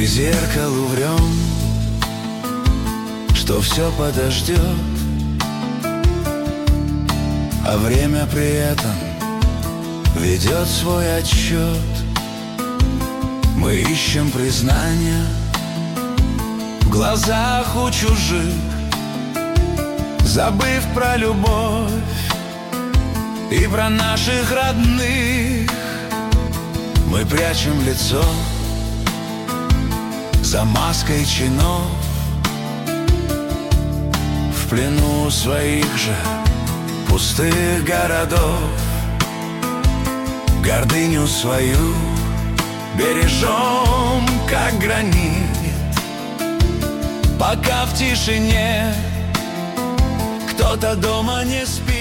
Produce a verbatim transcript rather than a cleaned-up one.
зеркалу врем, что все подождет, а время при этом ведет свой отсчет. Мы ищем признания в глазах у чужих, забыв про любовь и про наших родных. Мы прячем лицо за маской чинов, в плену своих же пустых городов. Гордыню свою бережем, как гранит, пока в тишине кто-то дома не спит.